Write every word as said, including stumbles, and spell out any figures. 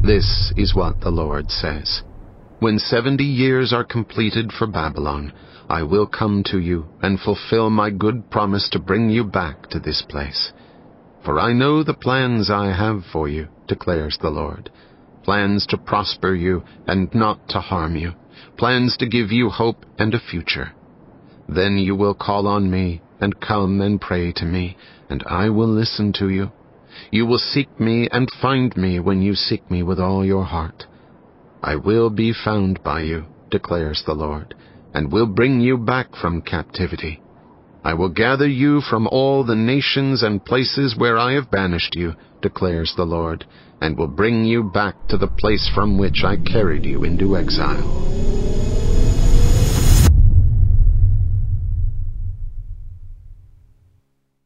This is what the Lord says. When seventy years are completed for Babylon, I will come to you and fulfill my good promise to bring you back to this place. For I know the plans I have for you, declares the Lord, plans to prosper you and not to harm you, plans to give you hope and a future. Then you will call on me and come and pray to me, and I will listen to you. You will seek me and find me when you seek me with all your heart. I will be found by you, declares the Lord, and will bring you back from captivity. I will gather you from all the nations and places where I have banished you, declares the Lord, and will bring you back to the place from which I carried you into exile.